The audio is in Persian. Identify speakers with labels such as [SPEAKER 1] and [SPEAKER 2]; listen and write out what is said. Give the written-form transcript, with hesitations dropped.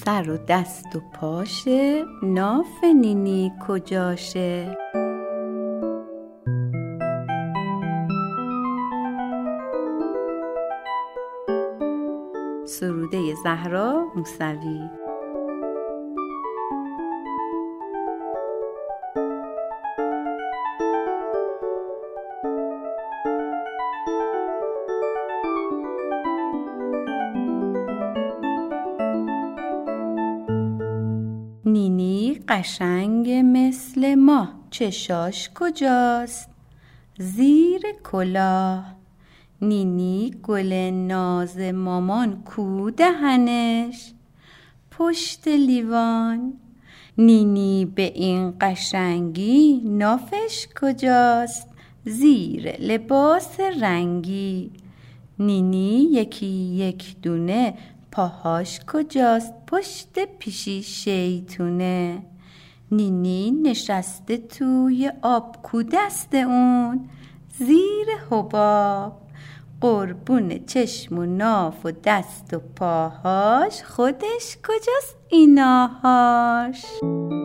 [SPEAKER 1] سر و دست و پاشه، ناف نینی کجاشه؟ سروده زهرا موسوی. نینی قشنگ مثل ماه، چشاش کجاست؟ زیر کلاه. نینی گل ناز مامان کو دهنش؟ پشت لیوان. نینی به این قشنگی نافش کجاست؟ زیر لباس رنگی. نینی یکی یک دونه، پاهاش کجاست؟ پشت پیشی شیطونه. نینی نشسته توی آب، کو دست اون؟ زیر حباب. قربون چشم و ناف و دست و پاهاش، خودش کجاست ایناهاش؟